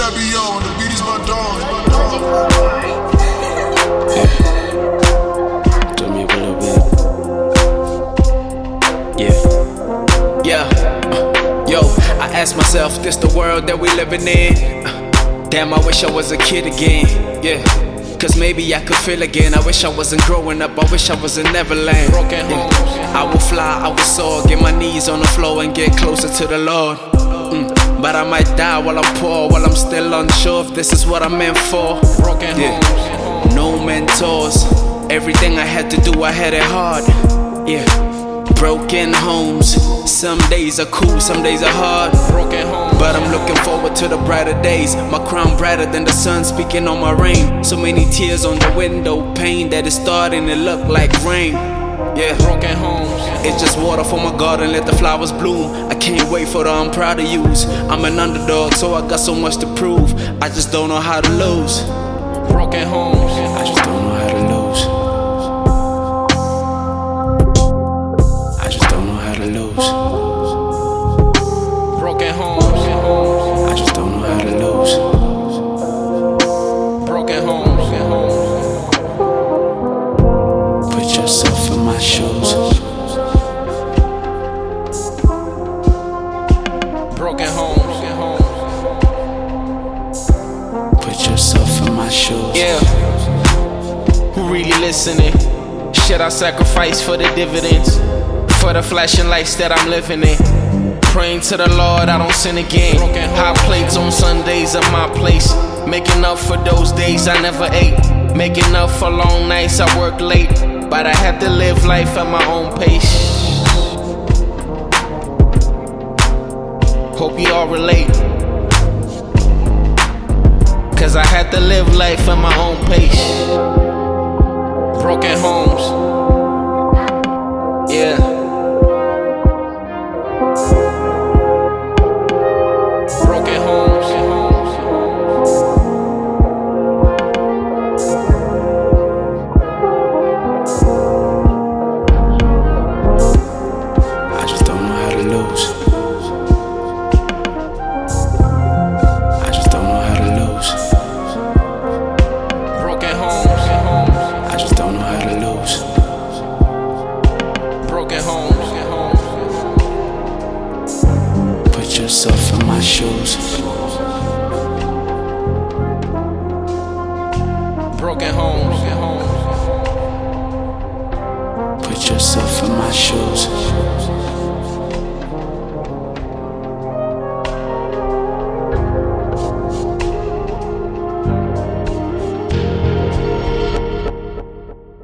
Shabio, and the beat is my dog. Do me up a little bit. Yo, I ask myself, this the world that we living in? Damn, I wish I was a kid again. Yeah, cause maybe I could feel again. I wish I wasn't growing up, I wish I was in Neverland. I will fly, I will soar, get my knees on the floor and get closer to the Lord. But I might die while I'm poor, while I'm still unsure if this is what I'm meant for. No mentors, everything I had to do, I had it hard. Yeah, broken homes. Some days are cool, some days are hard. But I'm looking forward to the brighter days. My crown brighter than the sun speaking on my rain. So many tears on the window, pain that is starting to look like rain. Yeah, it's just water for my garden, let the flowers bloom. I can't wait for the I'm proud of yous. I'm an underdog, so I got so much to prove. I just don't know how to lose. I just don't know how to lose. I just don't know how to lose. I just don't know how to lose. Put yourself in my shoes. Put yourself in my shoes. Yeah, who really listening? Should I sacrifice for the dividends? For the flashing lights that I'm living in? Praying to the Lord I don't sin again. Hot plates on Sundays at my place. Making up for those days I never ate. Making up for long nights I work late. But I had to live life at my own pace. Hope you all relate. Cause I had to live life at my own pace. Broken homes. Yeah. Broken homes. I just don't know how to lose. I just don't know how to lose. Broken homes. I just don't know how to lose. Broken homes. Put yourself in my shoes. Broken homes. Put yourself in my shoes.